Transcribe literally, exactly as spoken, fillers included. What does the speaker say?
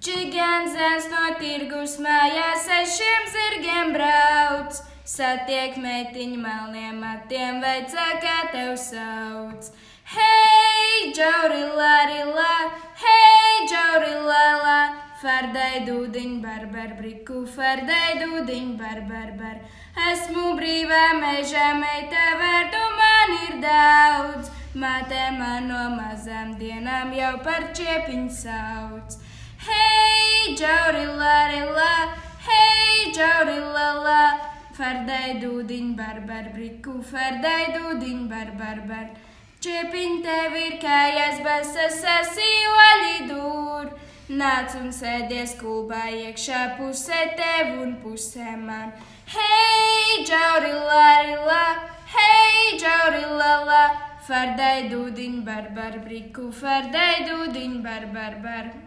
Čigāns zēns no tirgus mājās sešiem zirgiem brauc. Satiek meitiņu melniem matiem, veicā, kā tev sauc. Hei, džaurila, rila, hei, džaurila, la, fardai dūdiņ, bar, bar, briku, fardai dūdiņ, bar, bar, bar. Esmu brīvā mežā, meita, vārdu man ir daudz. Māte man no mazām dienām jau par čiepiņu sauc. Hei, džaurila, rila, hei, džaurila, la, fardai dūdiņ, bar, bar, briku, fardai dūdiņ, bar, bar, bar. Čiepiņ tev ir kājas basas, asīvaļi dūr. Nāc un sēdies kulbā iekšā, pusē tev un pusē man. Hei, džaurila, rila, hei, džaurila, la, fardai dūdiņ, bar, bar, briku, fardai dūdiņ, bar, bar, bar.